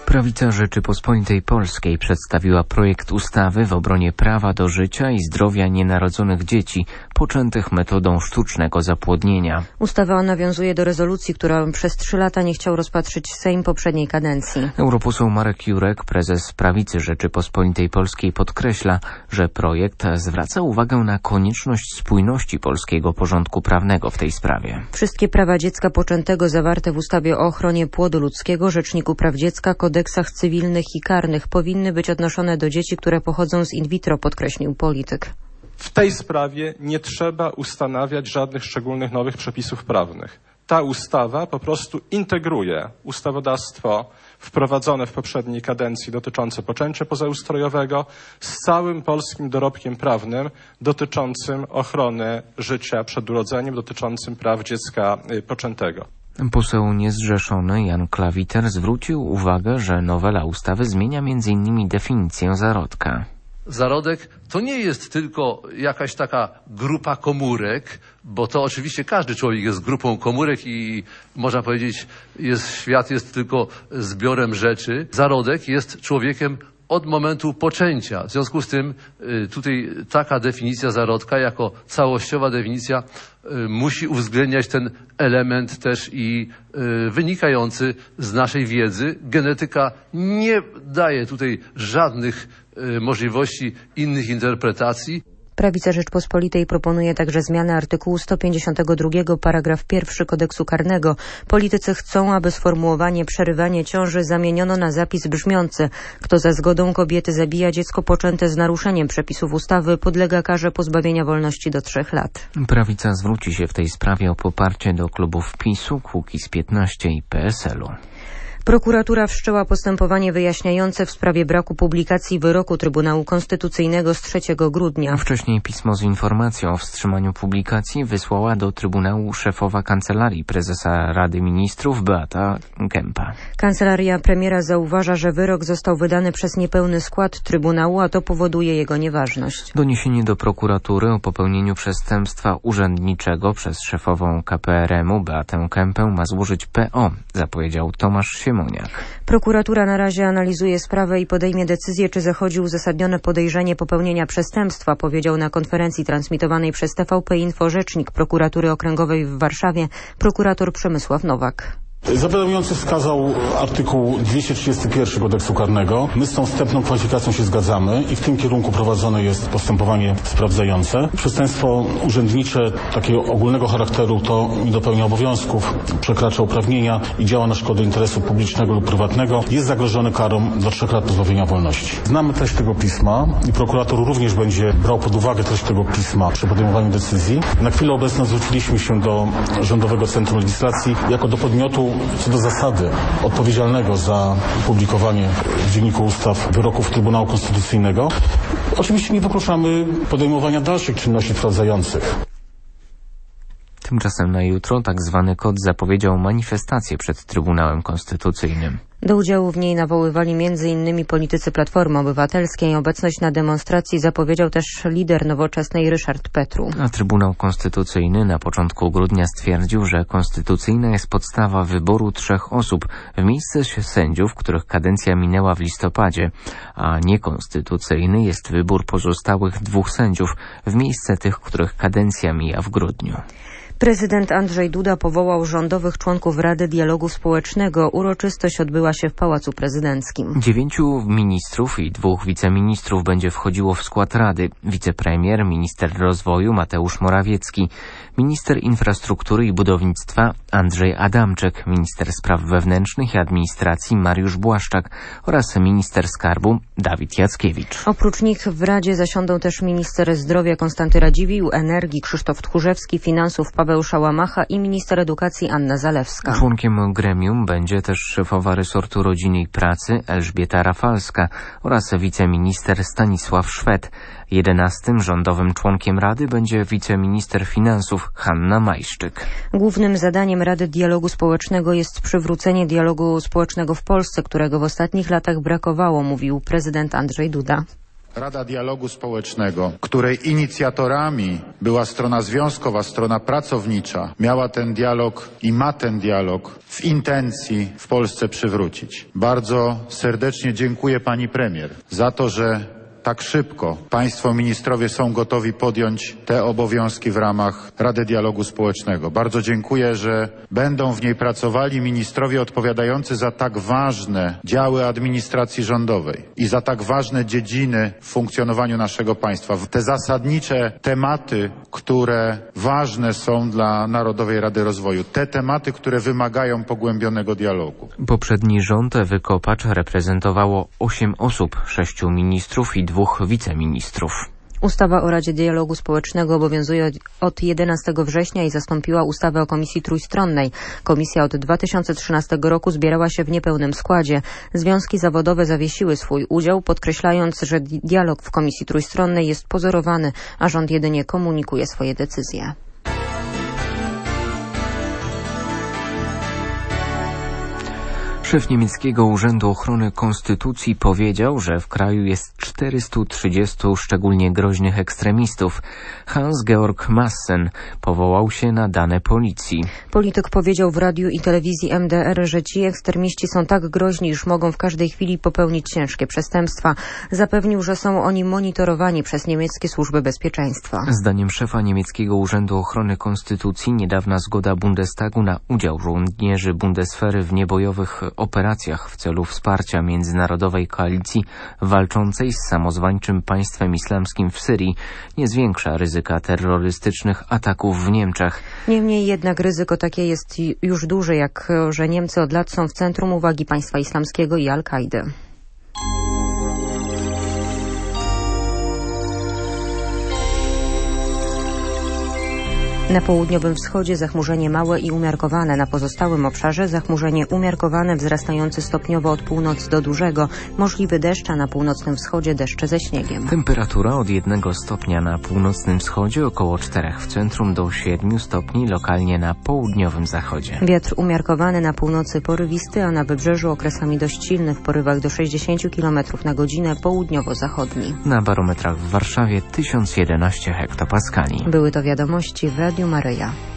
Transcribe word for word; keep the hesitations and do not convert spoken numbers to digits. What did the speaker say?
Prawica Rzeczypospolitej Polskiej przedstawiła projekt ustawy w obronie prawa do życia i zdrowia nienarodzonych dzieci poczętych metodą sztucznego zapłodnienia. Ustawa nawiązuje do rezolucji, którą przez trzy lata nie chciał rozpatrzyć Sejm poprzedniej kadencji. Europoseł Marek Jurek, prezes Prawicy Rzeczypospolitej Polskiej, podkreśla, że projekt zwraca uwagę na konieczność spójności polskiego porządku prawnego w tej sprawie. Wszystkie prawa dziecka poczętego zawarte w ustawie o ochronie płodu ludzkiego, Rzeczniku Praw Dziecka, kodeksach cywilnych i karnych powinny być odnoszone do dzieci, które pochodzą z in vitro, podkreślił polityk. W tej sprawie nie trzeba ustanawiać żadnych szczególnych nowych przepisów prawnych. Ta ustawa po prostu integruje ustawodawstwo wprowadzone w poprzedniej kadencji dotyczące poczęcia pozaustrojowego z całym polskim dorobkiem prawnym dotyczącym ochrony życia przed urodzeniem, dotyczącym praw dziecka poczętego. Poseł niezrzeszony Jan Klawiter zwrócił uwagę, że nowela ustawy zmienia między innymi definicję zarodka. Zarodek to nie jest tylko jakaś taka grupa komórek, bo to oczywiście każdy człowiek jest grupą komórek i można powiedzieć, jest, świat jest tylko zbiorem rzeczy. Zarodek jest człowiekiem od momentu poczęcia. W związku z tym tutaj taka definicja zarodka jako całościowa definicja musi uwzględniać ten element też i wynikający z naszej wiedzy. Genetyka nie daje tutaj żadnych możliwości innych interpretacji. Prawica Rzeczpospolitej proponuje także zmianę artykułu sto pięćdziesiątego drugiego paragraf pierwszy kodeksu karnego. Politycy chcą, aby sformułowanie przerywanie ciąży zamieniono na zapis brzmiący: kto za zgodą kobiety zabija dziecko poczęte z naruszeniem przepisów ustawy, podlega karze pozbawienia wolności do trzech lat. Prawica zwróci się w tej sprawie o poparcie do klubów PiSu, Kukiz piętnaście i P S L u. Prokuratura wszczęła postępowanie wyjaśniające w sprawie braku publikacji wyroku Trybunału Konstytucyjnego z trzeciego grudnia. Wcześniej pismo z informacją o wstrzymaniu publikacji wysłała do Trybunału szefowa Kancelarii Prezesa Rady Ministrów Beata Kempa. Kancelaria premiera zauważa, że wyrok został wydany przez niepełny skład Trybunału, a to powoduje jego nieważność. Doniesienie do prokuratury o popełnieniu przestępstwa urzędniczego przez szefową K P R M u Beatę Kempę ma złożyć P O, zapowiedział Tomasz Siemoniak. Prokuratura na razie analizuje sprawę i podejmie decyzję, czy zachodzi uzasadnione podejrzenie popełnienia przestępstwa, powiedział na konferencji transmitowanej przez T V P Info rzecznik Prokuratury Okręgowej w Warszawie, prokurator Przemysław Nowak. Zawiadamiający wskazał artykuł dwieście trzydziesty pierwszy kodeksu karnego. My z tą wstępną kwalifikacją się zgadzamy i w tym kierunku prowadzone jest postępowanie sprawdzające. Przestępstwo urzędnicze takiego ogólnego charakteru to nie dopełnia obowiązków, przekracza uprawnienia i działa na szkodę interesu publicznego lub prywatnego. Jest zagrożony karą do trzech lat pozbawienia wolności. Znamy treść tego pisma i prokurator również będzie brał pod uwagę treść tego pisma przy podejmowaniu decyzji. Na chwilę obecną zwróciliśmy się do Rządowego Centrum Legislacji jako do podmiotu co do zasady odpowiedzialnego za publikowanie w Dzienniku Ustaw wyroków Trybunału Konstytucyjnego. Oczywiście nie wykluczamy podejmowania dalszych czynności sprawdzających. Tymczasem na jutro tak zwany KOD zapowiedział manifestację przed Trybunałem Konstytucyjnym. Do udziału w niej nawoływali między innymi politycy Platformy Obywatelskiej. Obecność na demonstracji zapowiedział też lider Nowoczesnej Ryszard Petru. A Trybunał Konstytucyjny na początku grudnia stwierdził, że konstytucyjna jest podstawa wyboru trzech osób w miejsce sędziów, których kadencja minęła w listopadzie, a niekonstytucyjny jest wybór pozostałych dwóch sędziów w miejsce tych, których kadencja mija w grudniu. Prezydent Andrzej Duda powołał rządowych członków Rady Dialogu Społecznego. Uroczystość odbyła się w Pałacu Prezydenckim. Dziewięciu ministrów i dwóch wiceministrów będzie wchodziło w skład Rady. Wicepremier, minister rozwoju Mateusz Morawiecki, minister infrastruktury i budownictwa Andrzej Adamczyk, minister spraw wewnętrznych i administracji Mariusz Błaszczak oraz minister skarbu Dawid Jackiewicz. Oprócz nich w Radzie zasiądą też minister zdrowia Konstanty Radziwiłł, energii Krzysztof Tchórzewski, finansów Paweł Szałamacha i minister edukacji Anna Zalewska. Członkiem gremium będzie też szefowa resortu rodziny i pracy Elżbieta Rafalska oraz wiceminister Stanisław Szwed. Jedenastym rządowym członkiem Rady będzie wiceminister finansów Hanna Majszczyk. Głównym zadaniem Rady Dialogu Społecznego jest przywrócenie dialogu społecznego w Polsce, którego w ostatnich latach brakowało, mówił prezydent Andrzej Duda. Rada Dialogu Społecznego, której inicjatorami była strona związkowa, strona pracownicza, miała ten dialog i ma ten dialog w intencji w Polsce przywrócić. Bardzo serdecznie dziękuję pani premier za to, że tak szybko państwo ministrowie są gotowi podjąć te obowiązki w ramach Rady Dialogu Społecznego. Bardzo dziękuję, że będą w niej pracowali ministrowie odpowiadający za tak ważne działy administracji rządowej i za tak ważne dziedziny w funkcjonowaniu naszego państwa. Te zasadnicze tematy, które ważne są dla Narodowej Rady Rozwoju. Te tematy, które wymagają pogłębionego dialogu. Poprzedni rząd Ewy Kopacz reprezentowało osiem osób, sześciu ministrów i dwóch wiceministrów. Ustawa o Radzie Dialogu Społecznego obowiązuje od jedenastego września i zastąpiła ustawę o Komisji Trójstronnej. Komisja od dwa tysiące trzynastego roku zbierała się w niepełnym składzie. Związki zawodowe zawiesiły swój udział, podkreślając, że dialog w Komisji Trójstronnej jest pozorowany, a rząd jedynie komunikuje swoje decyzje. Szef niemieckiego Urzędu Ochrony Konstytucji powiedział, że w kraju jest czterystu trzydziestu szczególnie groźnych ekstremistów. Hans-Georg Maassen powołał się na dane policji. Polityk powiedział w radiu i telewizji M D R, że ci ekstremiści są tak groźni, iż mogą w każdej chwili popełnić ciężkie przestępstwa. Zapewnił, że są oni monitorowani przez niemieckie służby bezpieczeństwa. Zdaniem szefa niemieckiego Urzędu Ochrony Konstytucji niedawna zgoda Bundestagu na udział żołnierzy Bundeswehry w niebojowych operacjach w celu wsparcia międzynarodowej koalicji walczącej z samozwańczym państwem islamskim w Syrii nie zwiększa ryzyka terrorystycznych ataków w Niemczech. Niemniej jednak ryzyko takie jest już duże, jak że Niemcy od lat są w centrum uwagi państwa islamskiego i Al-Kaidy. Na południowym wschodzie zachmurzenie małe i umiarkowane, na pozostałym obszarze zachmurzenie umiarkowane wzrastające stopniowo od północy do dużego, możliwy deszcz, a na północnym wschodzie deszcze ze śniegiem. Temperatura od jednego stopnia na północnym wschodzie, około czterech w centrum do siedmiu stopni lokalnie na południowym zachodzie. Wiatr umiarkowany na północy porywisty, a na wybrzeżu okresami dość silny w porywach do sześćdziesięciu kilometrów na godzinę południowo-zachodni. Na barometrach w Warszawie tysiąc jedenaście hektopaskali. Były to wiadomości w Radiu Maryja.